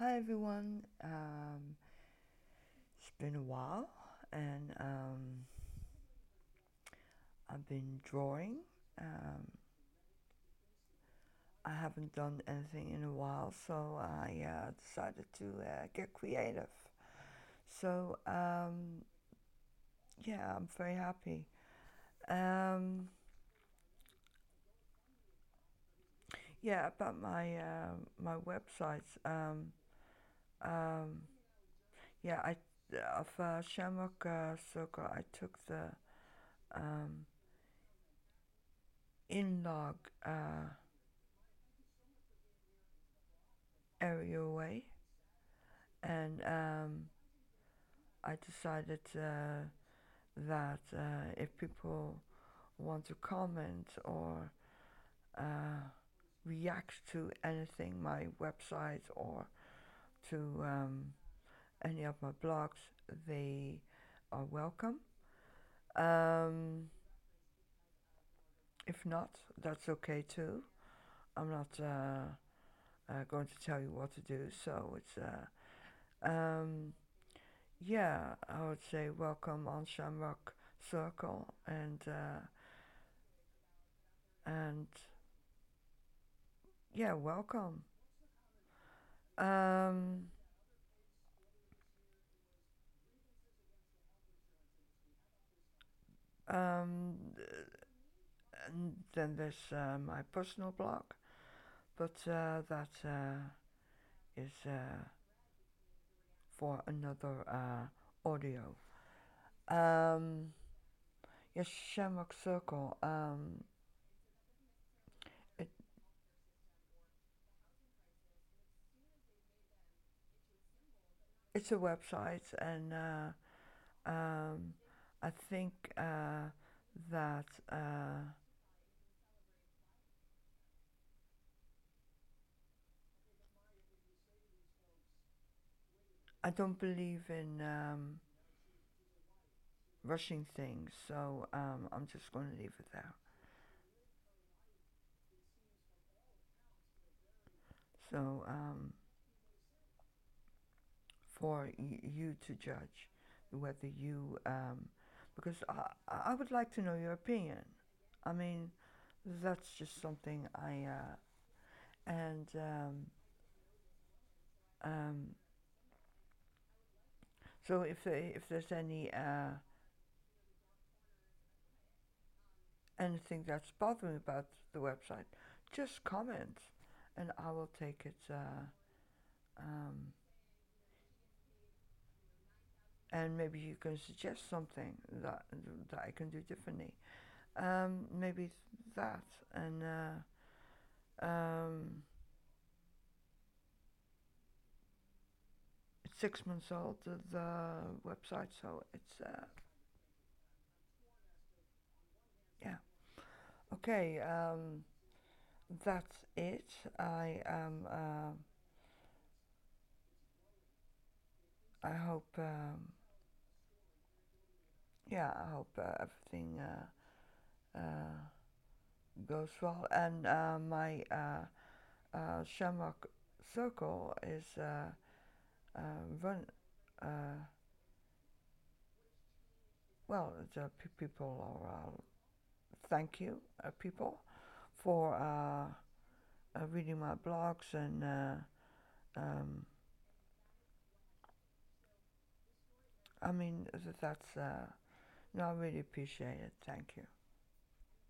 Hi everyone. It's been a while, and I've been drawing. Um, I haven't done anything in a while, so I decided to get creative. So yeah, I'm very happy. Um, yeah, about my websites. Um, yeah, I of Shamrock Circle. I took the um, in-log area away, and I decided that if people want to comment or uh, react to anything, my website or to any of my blogs, they are welcome. Um, if not, that's okay too. I'm not going to tell you what to do, so it's yeah, I would say welcome on Shamrock Circle, and yeah, welcome. Um, um, and then there's my personal blog, but that is for another audio. Um, yes, Shamrock Circle. It, it's a website, and I think that I don't believe in rushing things, so I'm just going to leave it there. So for you to judge whether you, because I would like to know your opinion. I mean, that's just something and um, so if there's anything that's bothering about the website, just comment, and I will take it. Um, and maybe you can suggest something that I can do differently. Maybe that, and it's 6 months old, the website, so it's yeah. Okay, that's it. I hope yeah, I hope everything goes well, and my Shamrock Circle is run. Well, the people are thank you, people, for reading my blogs, and I mean that's no, I really appreciate it. Thank you.